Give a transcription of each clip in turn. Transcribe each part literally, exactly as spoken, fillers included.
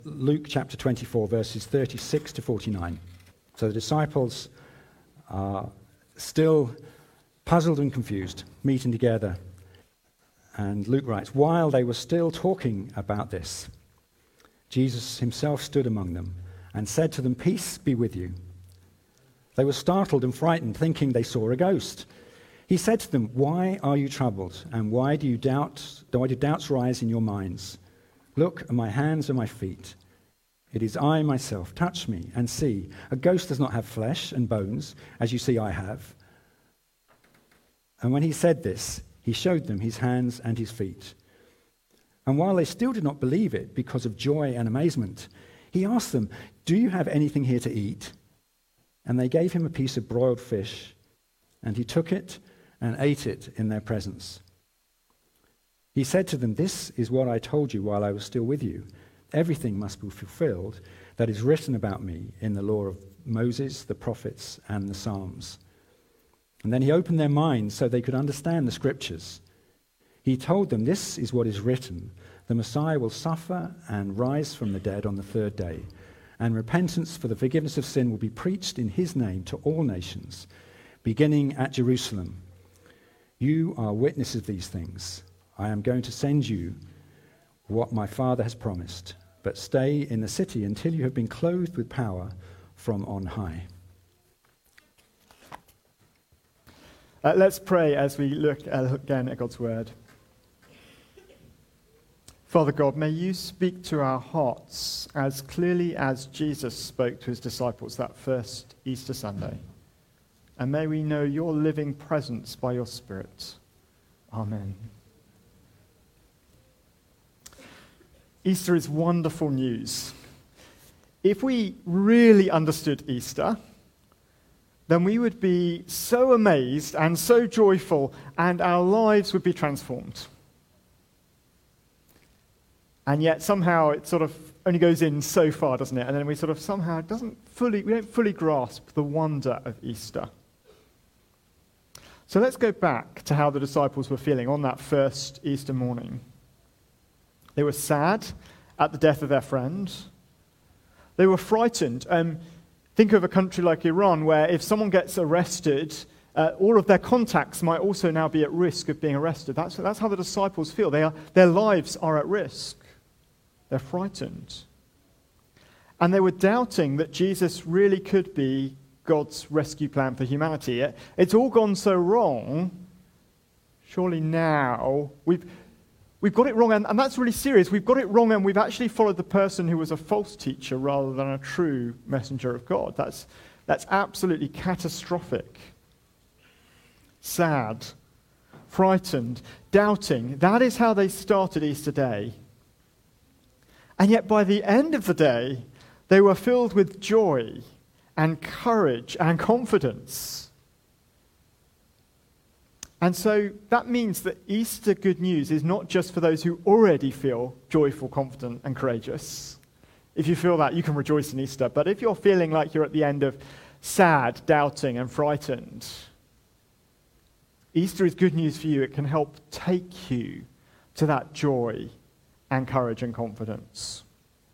Luke chapter twenty-four, verses thirty-six to forty-nine. So the disciples are still puzzled and confused, meeting together. And Luke writes, while they were still talking about this, Jesus himself stood among them and said to them, "Peace be with you." They were startled and frightened, thinking they saw a ghost. He said to them, "Why are you troubled, and why do you doubt? Why do doubts rise in your minds? Look at my hands and my feet. It is I myself. Touch me and see. A ghost does not have flesh and bones, as you see I have." And when he said this, he showed them his hands and his feet. And while they still did not believe it because of joy and amazement, he asked them, "Do you have anything here to eat?" And they gave him a piece of broiled fish, and he took it and ate it in their presence. He said to them, "This is what I told you while I was still with you. Everything must be fulfilled that is written about me in the law of Moses, the prophets, and the Psalms." And then he opened their minds so they could understand the scriptures. He told them, "This is what is written. The Messiah will suffer and rise from the dead on the third day, and repentance for the forgiveness of sin will be preached in his name to all nations, beginning at Jerusalem. You are witnesses of these things. I am going to send you what my Father has promised, but stay in the city until you have been clothed with power from on high." Uh, let's pray as we look uh, again at God's word. Father God, may you speak to our hearts as clearly as Jesus spoke to his disciples that first Easter Sunday. And may we know your living presence by your Spirit. Amen. Easter is wonderful news. If we really understood Easter, then we would be so amazed and so joyful, and our lives would be transformed. And yet somehow it sort of only goes in so far, doesn't it? And then we sort of somehow it doesn't fully, we don't fully grasp the wonder of Easter. So let's go back to how the disciples were feeling on that first Easter morning. They were sad at the death of their friend. They were frightened. Um, think of a country like Iran, where if someone gets arrested, uh, all of their contacts might also now be at risk of being arrested. That's, that's how the disciples feel. They are, their lives are at risk. They're frightened. And they were doubting that Jesus really could be God's rescue plan for humanity. It, it's all gone so wrong. Surely now we've we've got it wrong, and, and that's really serious. We've got it wrong, and we've actually followed the person who was a false teacher rather than a true messenger of God. That's that's absolutely catastrophic. Sad, frightened, doubting. That is how they started Easter Day. And yet by the end of the day, they were filled with joy and courage and confidence. And so that means that Easter good news is not just for those who already feel joyful, confident, and courageous. If you feel that, you can rejoice in Easter. But if you're feeling like you're at the end of sad, doubting, and frightened, Easter is good news for you. It can help take you to that joy and courage and confidence.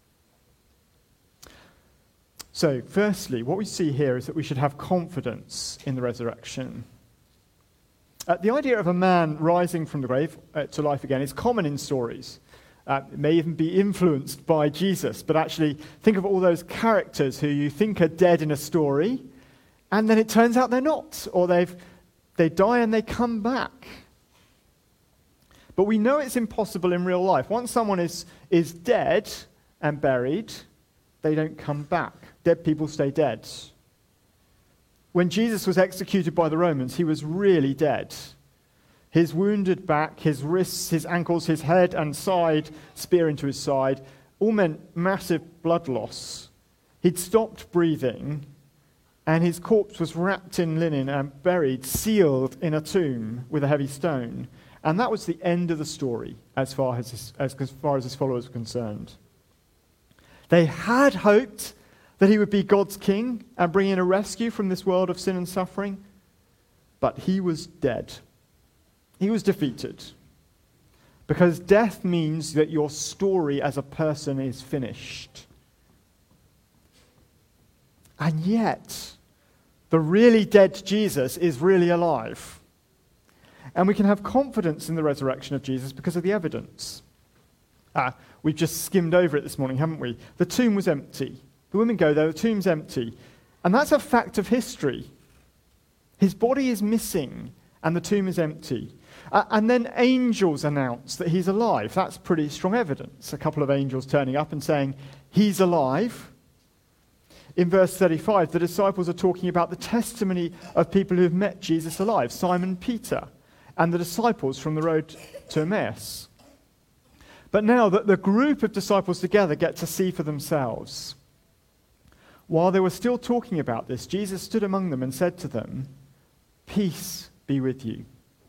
So, firstly, what we see here is that we should have confidence in the resurrection. Uh, the idea of a man rising from the grave uh, to life again is common in stories. Uh, it may even be influenced by Jesus, but actually think of all those characters who you think are dead in a story, and then it turns out they're not, or they've they die and they come back. But we know it's impossible in real life. Once someone is, is dead and buried, they don't come back. Dead people stay dead. When Jesus was executed by the Romans, he was really dead. His wounded back, his wrists, his ankles, his head and side, spear into his side, all meant massive blood loss. He'd stopped breathing, and his corpse was wrapped in linen and buried, sealed in a tomb with a heavy stone. And that was the end of the story as far as his, as, as far as his followers were concerned. They had hoped that he would be God's king and bring in a rescue from this world of sin and suffering, but he was dead. He was defeated. because death means that your story as a person is finished. And yet, the really dead Jesus is really alive. And we can have confidence in the resurrection of Jesus because of the evidence. Ah, we've just skimmed over it this morning, haven't we? The tomb was empty. The women go there, the tomb's empty. And that's a fact of history. His body is missing, and the tomb is empty. Uh, and then angels announce that he's alive. That's pretty strong evidence. A couple of angels turning up and saying, he's alive. In verse thirty-five, the disciples are talking about the testimony of people who have met Jesus alive, Simon Peter, and the disciples from the road to Emmaus. But now that the group of disciples together get to see for themselves. While they were still talking about this, Jesus stood among them and said to them, peace be with you.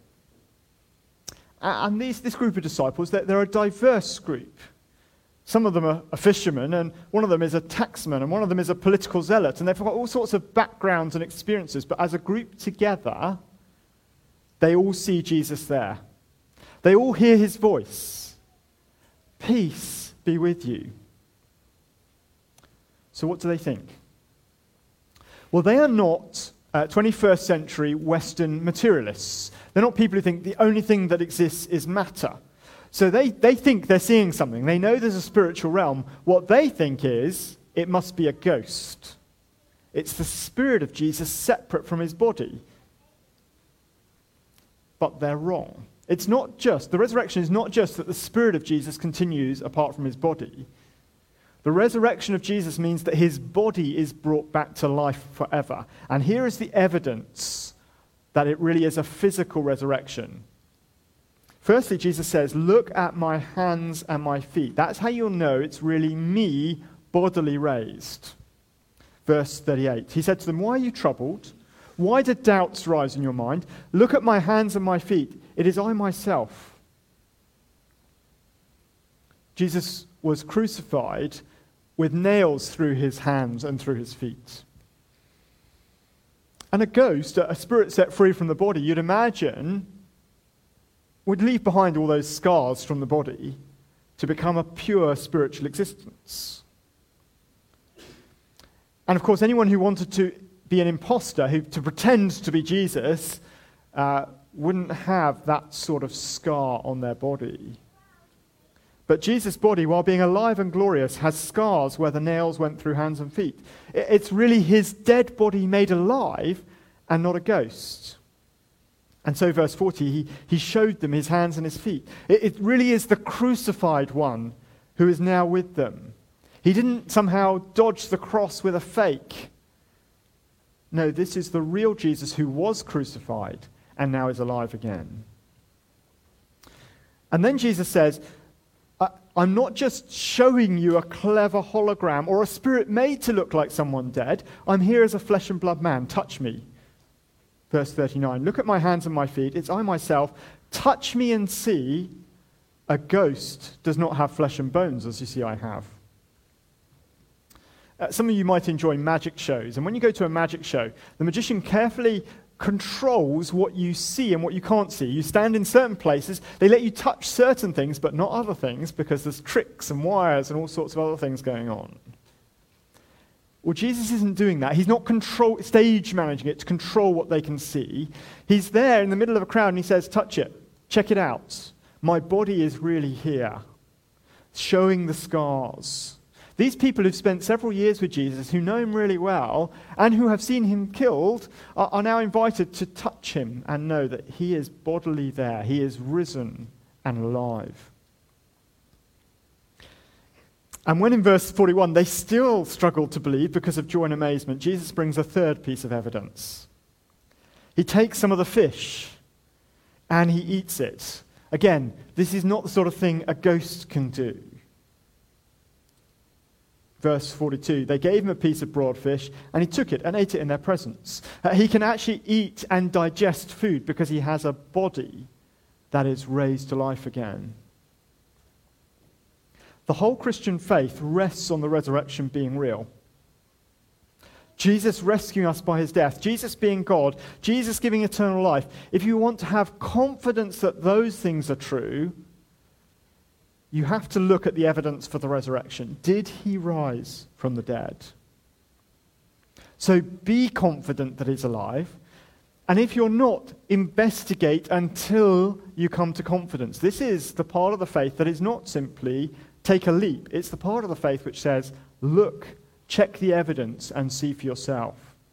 And these, this group of disciples, they're, they're a diverse group. Some of them are, are fishermen, and one of them is a taxman, and one of them is a political zealot, and they've got all sorts of backgrounds and experiences, but as a group together, they all see Jesus there. They all hear his voice. Peace be with you. So what do they think? Well, they are not uh, twenty-first century Western materialists. They're not people who think the only thing that exists is matter. So they, they think they're seeing something. They know there's a spiritual realm. What they think is it must be a ghost. It's the spirit of Jesus separate from his body. But they're wrong. It's not just, the resurrection is not just that the spirit of Jesus continues apart from his body. The resurrection of Jesus means that his body is brought back to life forever. And here is the evidence that it really is a physical resurrection. Firstly, Jesus says, look at my hands and my feet. That's how you'll know it's really me bodily raised. Verse thirty-eight, he said to them, why are you troubled? Why do doubts rise in your mind? Look at my hands and my feet. It is I myself. Jesus was crucified with nails through his hands and through his feet. And a ghost, a spirit set free from the body, you'd imagine, would leave behind all those scars from the body to become a pure spiritual existence. And of course, anyone who wanted to be an imposter, who to pretend to be Jesus, uh, wouldn't have that sort of scar on their body. But Jesus' body, while being alive and glorious, has scars where the nails went through hands and feet. It's really his dead body made alive and not a ghost. And so verse forty, he, he showed them his hands and his feet. It, it really is the crucified one who is now with them. He didn't somehow dodge the cross with a fake. No, this is the real Jesus who was crucified and now is alive again. And then Jesus says, I'm not just showing you a clever hologram or a spirit made to look like someone dead. I'm here as a flesh and blood man. Touch me. Verse thirty-nine, look at my hands and my feet. It's I myself. Touch me and see. A ghost does not have flesh and bones, as you see I have. Uh, some of you might enjoy magic shows. And when you go to a magic show, the magician carefully controls what you see and what you can't see. You stand in certain places. They let you touch certain things, but not other things, because there's tricks and wires and all sorts of other things going on. Well, Jesus isn't doing that. He's not control, stage managing it to control what they can see. He's there in the middle of a crowd and he says, touch it. Check it out. My body is really here. Showing the scars. These people who've spent several years with Jesus, who know him really well, and who have seen him killed, are, are now invited to touch him and know that he is bodily there. He is risen and alive. And when in verse forty-one they still struggle to believe because of joy and amazement, Jesus brings a third piece of evidence. He takes some of the fish and he eats it. Again, this is not the sort of thing a ghost can do. Verse forty-two, they gave him a piece of broiled fish, and he took it and ate it in their presence. Uh, he can actually eat and digest food because he has a body that is raised to life again. The whole Christian faith rests on the resurrection being real. Jesus rescuing us by his death, Jesus being God, Jesus giving eternal life. If you want to have confidence that those things are true, you have to look at the evidence for the resurrection. Did he rise from the dead? So be confident that he's alive. And if you're not, investigate until you come to confidence. This is the part of the faith that is not simply take a leap. It's the part of the faith which says, look, check the evidence and see for yourself.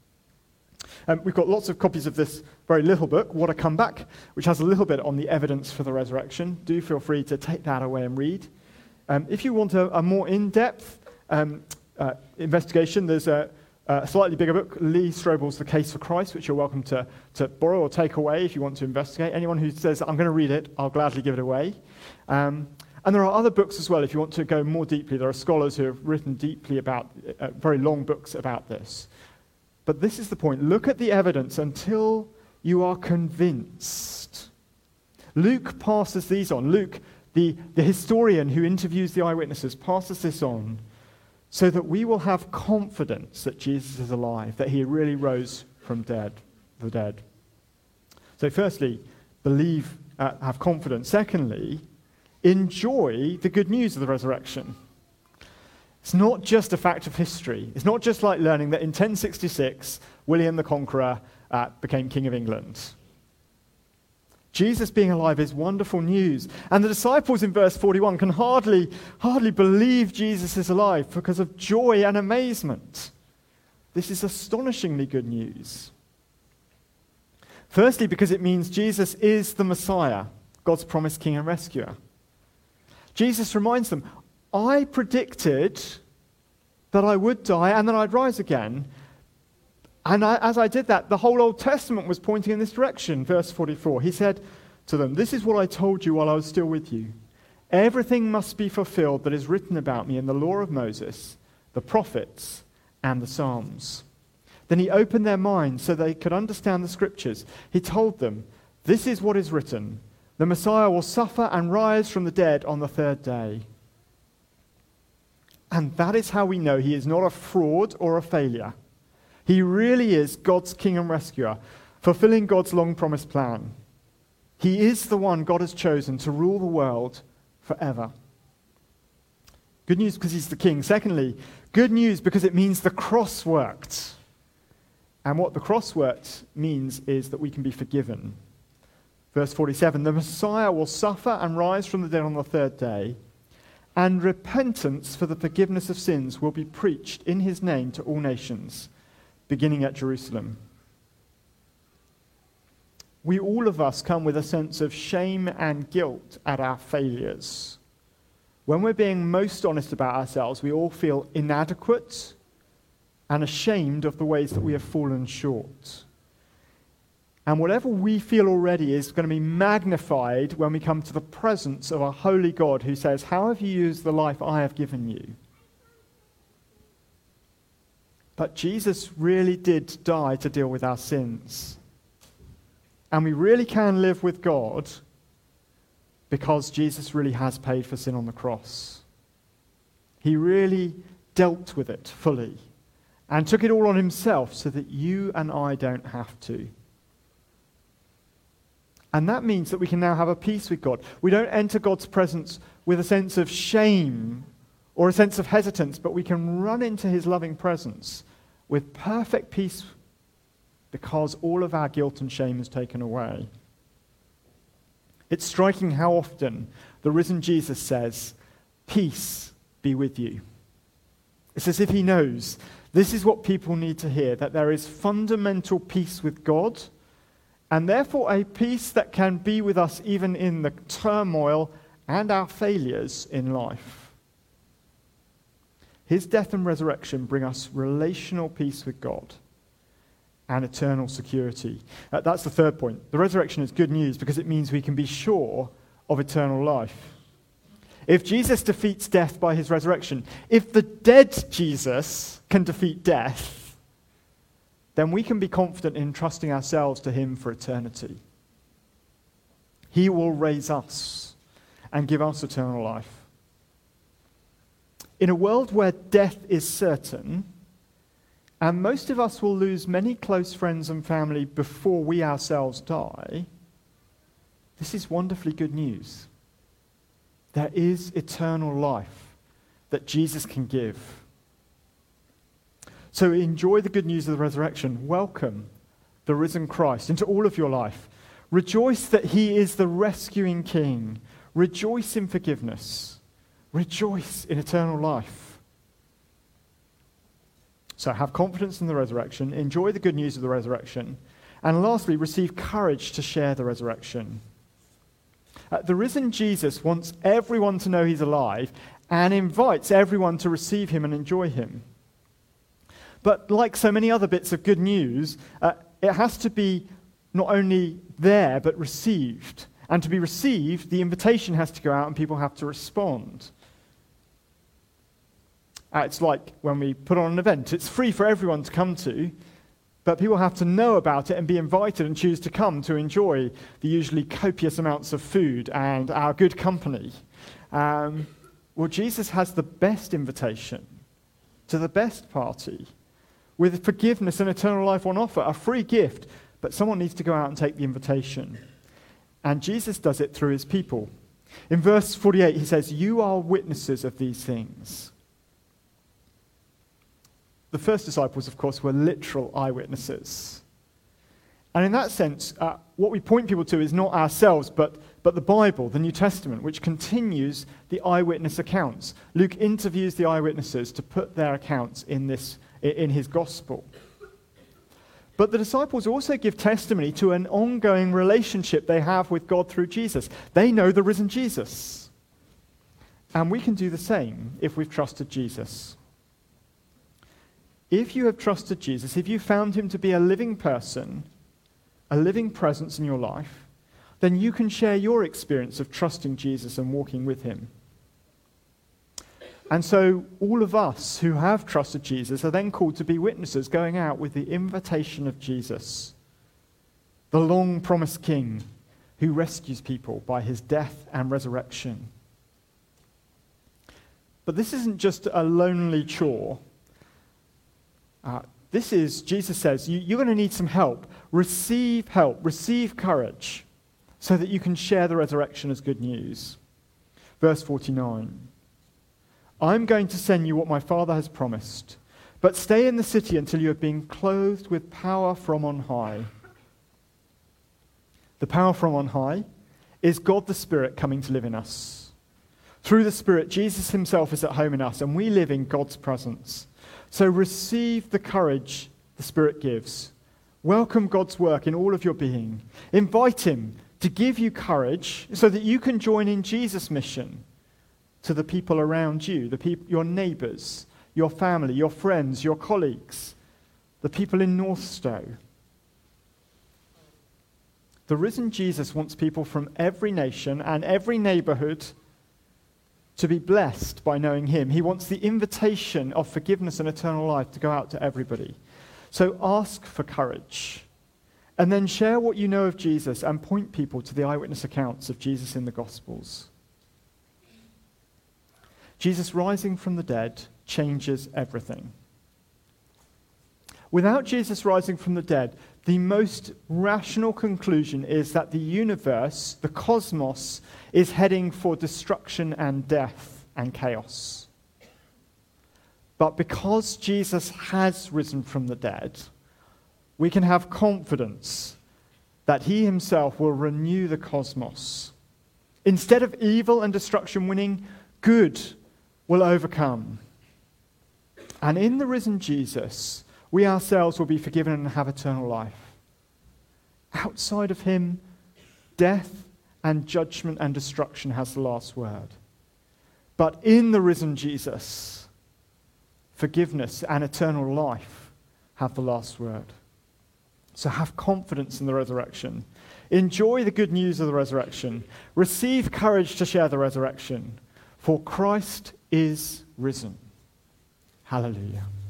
Um, we've got lots of copies of this very little book, What a Comeback, which has a little bit on the evidence for the resurrection. Do feel free to take that away and read. Um, if you want a, a more in-depth um, uh, investigation, there's a, a slightly bigger book, Lee Strobel's The Case for Christ, which you're welcome to, to borrow or take away if you want to investigate. Anyone who says, I'm going to read it, I'll gladly give it away. Um, and there are other books as well if you want to go more deeply. There are scholars who have written deeply about, uh, very long books about this. But this is the point. Look at the evidence until you are convinced. Luke passes these on. Luke, the, the historian who interviews the eyewitnesses, passes this on so that we will have confidence that Jesus is alive, that he really rose from dead, the dead. So firstly, believe, uh, have confidence. Secondly, enjoy the good news of the resurrection. It's not just a fact of history. It's not just like learning that in ten sixty-six, William the Conqueror uh, became King of England. Jesus being alive is wonderful news. And the disciples in verse forty-one can hardly, hardly believe Jesus is alive because of joy and amazement. This is astonishingly good news. Firstly, because it means Jesus is the Messiah, God's promised King and Rescuer. Jesus reminds them, I predicted that I would die and that I'd rise again. And I, as I did that, the whole Old Testament was pointing in this direction. Verse forty-four, he said to them, this is what I told you while I was still with you. Everything must be fulfilled that is written about me in the law of Moses, the prophets, and the Psalms. Then he opened their minds so they could understand the scriptures. He told them, this is what is written. The Messiah will suffer and rise from the dead on the third day. And that is how we know he is not a fraud or a failure. He really is God's King and Rescuer, fulfilling God's long-promised plan. He is the one God has chosen to rule the world forever. Good news because he's the King. Secondly, good news because it means the cross worked. And what the cross worked means is that we can be forgiven. Verse forty-seven, the Messiah will suffer and rise from the dead on the third day, and repentance for the forgiveness of sins will be preached in his name to all nations, beginning at Jerusalem. We, all of us, come with a sense of shame and guilt at our failures. When we're being most honest about ourselves, we all feel inadequate and ashamed of the ways that we have fallen short. And whatever we feel already is going to be magnified when we come to the presence of a holy God who says, how have you used the life I have given you? But Jesus really did die to deal with our sins. And we really can live with God because Jesus really has paid for sin on the cross. He really dealt with it fully and took it all on himself so that you and I don't have to. And that means that we can now have a peace with God. We don't enter God's presence with a sense of shame or a sense of hesitance, but we can run into his loving presence with perfect peace because all of our guilt and shame is taken away. It's striking how often the risen Jesus says, peace be with you. It's as if he knows this is what people need to hear, that there is fundamental peace with God, and therefore a peace that can be with us even in the turmoil and our failures in life. His death and resurrection bring us relational peace with God and eternal security. Uh, that's the third point. The resurrection is good news because it means we can be sure of eternal life. If Jesus defeats death by his resurrection, if the dead Jesus can defeat death, then we can be confident in trusting ourselves to him for eternity. He will raise us and give us eternal life. In a world where death is certain, and most of us will lose many close friends and family before we ourselves die, this is wonderfully good news. There is eternal life that Jesus can give. So enjoy the good news of the resurrection. Welcome the risen Christ into all of your life. Rejoice that he is the rescuing King. Rejoice in forgiveness. Rejoice in eternal life. So have confidence in the resurrection. Enjoy the good news of the resurrection. And lastly, receive courage to share the resurrection. Uh, the risen Jesus wants everyone to know he's alive and invites everyone to receive him and enjoy him. But like so many other bits of good news, uh, it has to be not only there, but received. And to be received, the invitation has to go out and people have to respond. Uh, it's like when we put on an event. It's free for everyone to come to, but people have to know about it and be invited and choose to come to enjoy the usually copious amounts of food and our good company. Um, well, Jesus has the best invitation to the best party, with forgiveness and eternal life on offer, a free gift, but someone needs to go out and take the invitation. And Jesus does it through his people. In verse forty-eight, he says, "You are witnesses of these things." The first disciples, of course, were literal eyewitnesses. And in that sense, uh, what we point people to is not ourselves, but, but the Bible, the New Testament, which continues the eyewitness accounts. Luke interviews the eyewitnesses to put their accounts in this in his gospel. But the disciples also give testimony to an ongoing relationship they have with God through Jesus. They know the risen Jesus. And we can do the same if we've trusted Jesus. If you have trusted Jesus, if you found him to be a living person, a living presence in your life, then you can share your experience of trusting Jesus and walking with him. And so all of us who have trusted Jesus are then called to be witnesses, going out with the invitation of Jesus, the long-promised King who rescues people by his death and resurrection. But this isn't just a lonely chore. Uh, this is, Jesus says, you, you're going to need some help. Receive help, receive courage, so that you can share the resurrection as good news. Verse forty-nine. "I'm going to send you what my Father has promised, but stay in the city until you have been clothed with power from on high." The power from on high is God the Spirit coming to live in us. Through the Spirit, Jesus himself is at home in us, and we live in God's presence. So receive the courage the Spirit gives. Welcome God's work in all of your being. Invite him to give you courage so that you can join in Jesus' mission to the people around you, the people, your neighbours, your family, your friends, your colleagues, the people in Northstowe. The risen Jesus wants people from every nation and every neighbourhood to be blessed by knowing him. He wants the invitation of forgiveness and eternal life to go out to everybody. So ask for courage, and then share what you know of Jesus and point people to the eyewitness accounts of Jesus in the Gospels. Jesus rising from the dead changes everything. Without Jesus rising from the dead, the most rational conclusion is that the universe, the cosmos, is heading for destruction and death and chaos. But because Jesus has risen from the dead, we can have confidence that he himself will renew the cosmos. Instead of evil and destruction winning, good will overcome. And in the risen Jesus, we ourselves will be forgiven and have eternal life. Outside of him, death and judgment and destruction has the last word. But in the risen Jesus, forgiveness and eternal life have the last word. So have confidence in the resurrection. Enjoy the good news of the resurrection. Receive courage to share the resurrection. For Christ is risen. Hallelujah.